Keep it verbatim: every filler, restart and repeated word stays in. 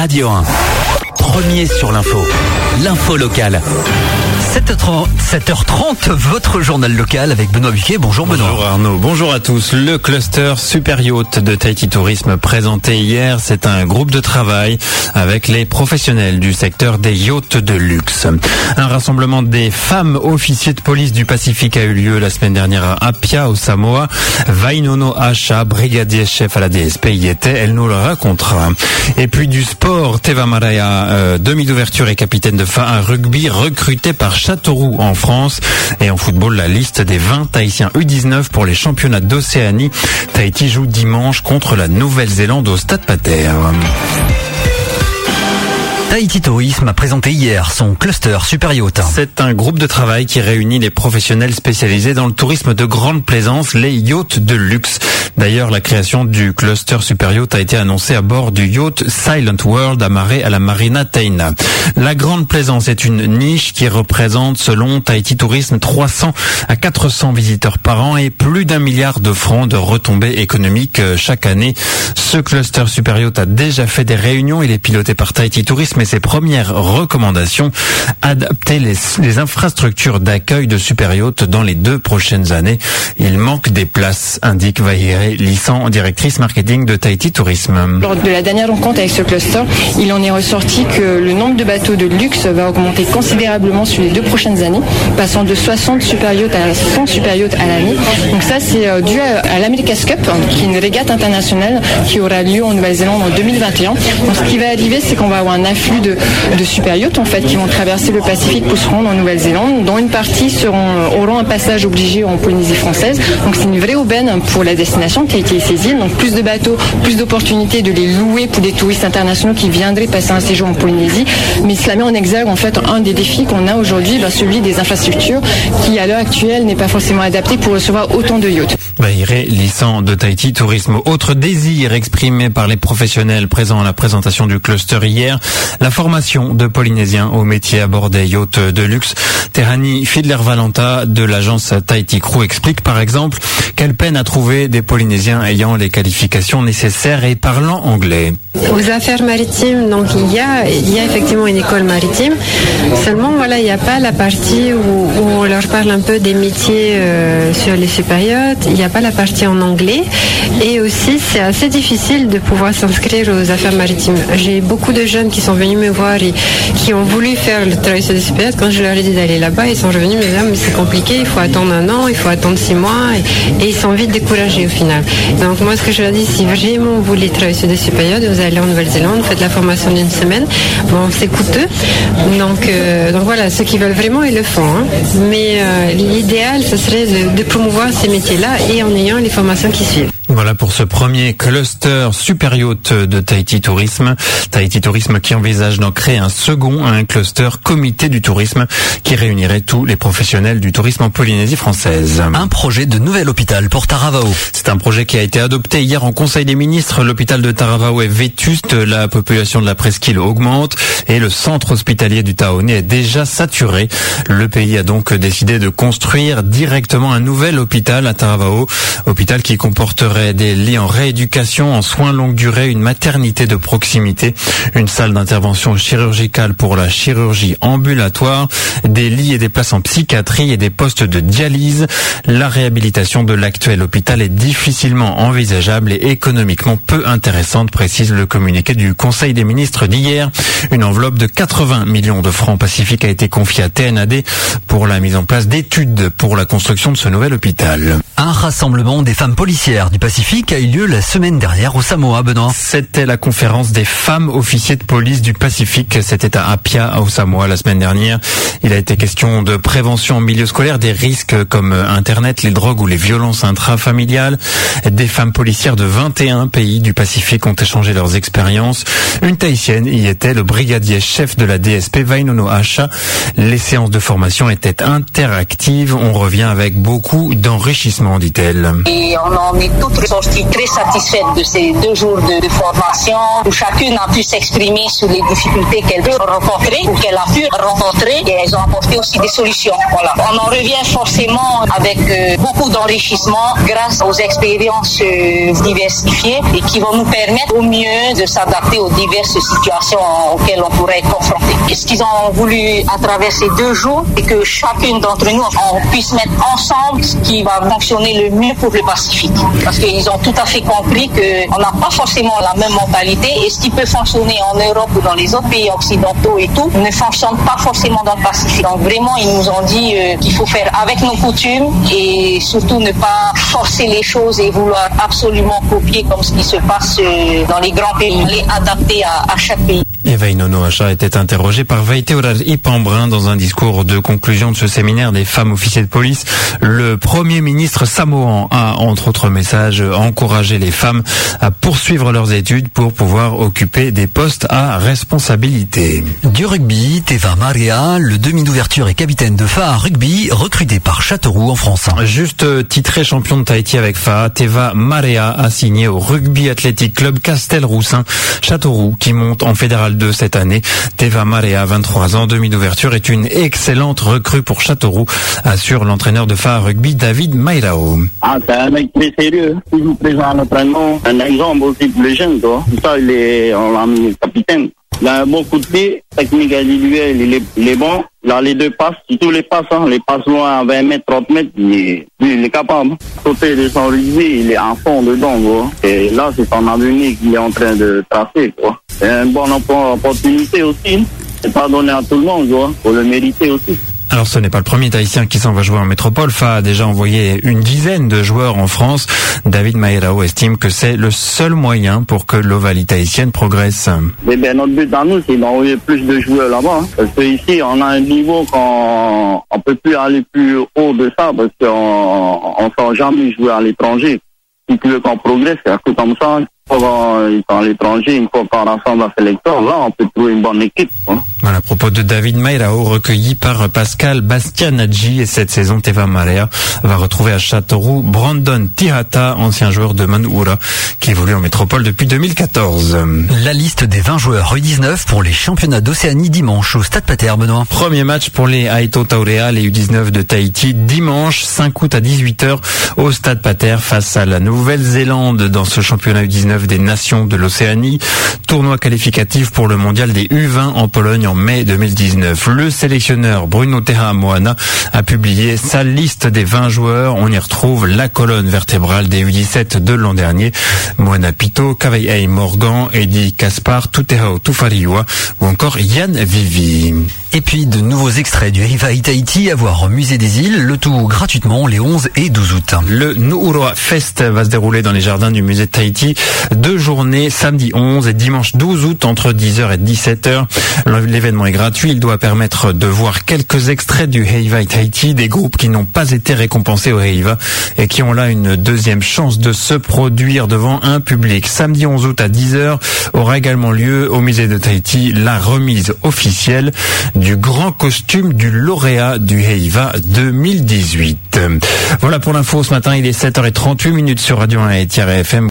Radio un. Premier sur l'info. L'info locale. sept heures trente, votre journal local avec Benoît Buquet. Bonjour Benoît. Bonjour Arnaud, bonjour à tous. Le cluster Super Yacht de Tahiti Tourisme présenté hier, c'est un groupe de travail avec les professionnels du secteur des yachts de luxe. Un rassemblement des femmes officiers de police du Pacifique a eu lieu la semaine dernière à Apia, au Samoa. Vainono Asha, brigadier chef à la D S P, y était, elle nous le racontera. Et puis du sport, Teva Maraya, euh, demi d'ouverture et capitaine de F A un rugby recruté par Châteauroux en France. Et en football, la liste des vingt Tahitiens U dix-neuf pour les championnats d'Océanie. Tahiti joue dimanche contre la Nouvelle-Zélande au Stade Pater. Tahiti Tourisme a présenté hier son cluster Super Yacht. C'est un groupe de travail qui réunit les professionnels spécialisés dans le tourisme de grande plaisance, les yachts de luxe. D'ailleurs, la création du cluster Super Yacht a été annoncée à bord du yacht Silent World amarré à la Marina Teina. La grande plaisance est une niche qui représente, selon Tahiti Tourisme, trois cents à quatre cents visiteurs par an et plus d'un milliard de francs de retombées économiques chaque année. Ce cluster Super Yacht a déjà fait des réunions. Il est piloté par Tahiti Tourisme et ses premières recommandations, adapter les, les infrastructures d'accueil de Super Yacht dans les deux prochaines années. Il manque des places, indique Vahiré Lissan, directrice marketing de Tahiti Tourisme. Lors de la dernière rencontre avec ce cluster, il en est ressorti que le nombre de bateaux de luxe va augmenter considérablement sur les deux prochaines années, passant de soixante Super Yachts à cent Super Yachts à l'année. Donc ça, c'est dû à l'America's Cup, qui est une régate internationale qui aura lieu en Nouvelle-Zélande en deux mille vingt et un. Donc ce qui va arriver, c'est qu'on va avoir un afflux de, de super yachts en fait qui vont traverser le Pacifique pour se rendre en Nouvelle-Zélande, dont une partie seront, auront un passage obligé en Polynésie française. Donc c'est une vraie aubaine pour la destination qui a été ces îles. Donc plus de bateaux, plus d'opportunités de les louer pour des touristes internationaux qui viendraient passer un séjour en Polynésie. Mais cela met en exergue en fait un des défis qu'on a aujourd'hui, ben, celui des infrastructures qui à l'heure actuelle n'est pas forcément adapté pour recevoir autant de yachts. Bahiré Lissan de Tahiti Tourisme. Autre désir exprimé par les professionnels présents à la présentation du cluster hier, la formation de Polynésiens au métier à bord des yachts de luxe. Terani Fiedler-Valenta de l'agence Tahiti Crew explique par exemple qu'elle peine à trouver des Polynésiens ayant les qualifications nécessaires et parlant anglais. Aux affaires maritimes, donc il y a, il y a effectivement une école maritime. Seulement, voilà, il n'y a pas la partie où, où on leur parle un peu des métiers euh, sur les super yachts. Il n'y a pas la partie en anglais. Et aussi, c'est assez difficile de pouvoir s'inscrire aux affaires maritimes. J'ai beaucoup de jeunes qui sont venus me voir et qui ont voulu faire le travail sur des super yachts. Quand je leur ai dit d'aller là-bas, ils sont revenus me dire mais c'est compliqué, il faut attendre un an, il faut attendre six mois. Et, et ils sont vite découragés au final. Donc moi, ce que je leur dis, si vraiment vous voulez travailler sur des super yachts, vous allez en Nouvelle-Zélande, faites la formation d'une semaine. Bon, c'est coûteux. Donc, euh, donc voilà, ceux qui veulent vraiment, ils le font. Hein. Mais euh, l'idéal, ce serait de, de promouvoir ces métiers-là et en ayant les formations qui suivent. Voilà pour ce premier cluster Super Yacht de Tahiti Tourisme. Tahiti Tourisme qui envisage d'en créer un second, un cluster comité du tourisme qui réunirait tous les professionnels du tourisme en Polynésie française. Un projet de nouvel hôpital pour Taravao. C'est un projet qui a été adopté hier en Conseil des ministres. L'hôpital de Taravao est vétuste, la population de la presqu'île augmente et le centre hospitalier du Taoné est déjà saturé. Le pays a donc décidé de construire directement un nouvel hôpital à Taravao, hôpital qui comporterait des lits en rééducation, en soins longue durée, une maternité de proximité, une salle d'intervention chirurgicale pour la chirurgie ambulatoire, des lits et des places en psychiatrie et des postes de dialyse. La réhabilitation de l'actuel hôpital est difficilement envisageable et économiquement peu intéressante, précise le communiqué du Conseil des ministres d'hier. Une enveloppe de quatre-vingts millions de francs Pacifique a été confiée à T N A D pour la mise en place d'études pour la construction de ce nouvel hôpital. Un rassemblement des femmes policières du Pacifique a eu lieu la semaine dernière au Samoa, Benoît. C'était la conférence des femmes officiers de police du Pacifique. C'était à Apia, au Samoa, la semaine dernière. Il a été question de prévention en milieu scolaire, des risques comme Internet, les drogues ou les violences intrafamiliales. Des femmes policières de vingt et un pays du Pacifique ont échangé leurs expériences. Une Tahitienne y était, le brigadier chef de la D S P, Vainono Asha. Les séances de formation étaient interactives. On revient avec beaucoup d'enrichissement, dit-elle. Et on a mis tout autres sorties très satisfaites de ces deux jours de, de formation où chacune a pu s'exprimer sur les difficultés qu'elle peut rencontrer ou qu'elle a pu rencontrer et elles ont apporté aussi des solutions. Voilà. On en revient forcément avec euh, beaucoup d'enrichissement grâce aux expériences euh, diversifiées et qui vont nous permettre au mieux de s'adapter aux diverses situations auxquelles on pourrait être confronté. Et ce qu'ils ont voulu à travers ces deux jours, c'est que chacune d'entre nous, on puisse mettre ensemble ce qui va fonctionner le mieux pour le Pacifique. Parce qu'ils ont tout à fait compris qu'on n'a pas forcément la même mentalité et ce qui peut fonctionner en Europe ou dans les autres pays occidentaux et tout, ne fonctionne pas forcément dans le Pacifique. Donc vraiment, ils nous ont dit euh, qu'il faut faire avec nos coutumes et surtout ne pas forcer les choses et vouloir absolument copier comme ce qui se passe euh, dans les grands pays, les adapter à, à chaque pays. Eva Inono-Acha était interrogée par Vaiteorar Ipambrun dans un discours de conclusion de ce séminaire des femmes officiers de police. Le Premier ministre samoan a, entre autres messages, encouragé les femmes à poursuivre leurs études pour pouvoir occuper des postes à responsabilité. Du rugby, Teva Marea, le demi d'ouverture et capitaine de F A A Rugby, recruté par Châteauroux en France. Juste titré champion de Tahiti avec F A A, Teva Marea a signé au Rugby Athletic Club Castelroussin Châteauroux qui monte en fédéral deux cette année. Teva Marea, vingt-trois ans, demi d'ouverture, est une excellente recrue pour Châteauroux, assure l'entraîneur de F A A Rugby David Mairao. Ah, c'est un mec très sérieux, toujours présent à l'entraînement, un exemple aussi pour les jeunes, quoi. Ça, il est, on l'a mis capitaine. Il a un bon coup de pied, technique individuelle, il est, il est bon. Il a les deux passes, tous les passes, hein, les passes loin à vingt mètres, trente mètres, il est, il est capable. Côté de son rugby, il est en fond dedans, quoi. Et là, c'est son avenir qu'il est en train de tracer, quoi. C'est une bonne opportunité aussi. C'est pas donné à tout le monde, quoi. Faut le mériter aussi. Alors ce n'est pas le premier Tahitien qui s'en va jouer en métropole. F A A a déjà envoyé une dizaine de joueurs en France. David Mairao estime que c'est le seul moyen pour que l'Ovalie tahitienne progresse. Mais bien, notre but à nous, c'est d'envoyer plus de joueurs là-bas. Hein. Parce que ici, on a un niveau qu'on on peut plus aller plus haut de ça parce qu'on on sent jamais jouer à l'étranger. Si tu veux qu'on progresse, c'est un peu comme ça. À l'étranger, une fois qu'on rassemble la sélection, là, on peut trouver une bonne équipe. Hein. Voilà, à propos de David Mairao, recueilli par Pascal Bastianaggi, et cette saison, Teva Marea va retrouver à Châteauroux Brandon Tihata, ancien joueur de Manuura, qui évolue en métropole depuis deux mille quatorze. La liste des vingt joueurs U dix-neuf pour les championnats d'Océanie dimanche au Stade Pater, Benoît. Premier match pour les Aito Taurea, les U dix-neuf de Tahiti, dimanche cinq août à dix-huit heures au Stade Pater face à la Nouvelle-Zélande dans ce championnat U dix-neuf des nations de l'Océanie. Tournoi qualificatif pour le mondial des U vingt en Pologne en mai deux mille dix-neuf. Le sélectionneur Bruno Terra-Moana a publié sa liste des vingt joueurs. On y retrouve la colonne vertébrale des U dix-sept de l'an dernier. Moana Pito, Kavaiei Morgan, Eddie Kaspar, Tutehao Tufariwa ou encore Yann Vivi. Et puis de nouveaux extraits du Hiva Tahiti à voir au musée des îles, le tout gratuitement les onze et douze août. Le Nu'uroa Fest va se dérouler dans les jardins du musée de Tahiti. Deux journées, samedi onze et dimanche douze août entre dix heures et dix-sept heures. L'événement est gratuit, il doit permettre de voir quelques extraits du Hiva Tahiti, des groupes qui n'ont pas été récompensés au Hiva et qui ont là une deuxième chance de se produire devant un public. Samedi onze août à dix heures aura également lieu au musée de Tahiti la remise officielle du grand costume du lauréat du Hiva deux mille dix-huit. Voilà pour l'info ce matin, il est sept heures trente-huit minutes sur Radio un et F M.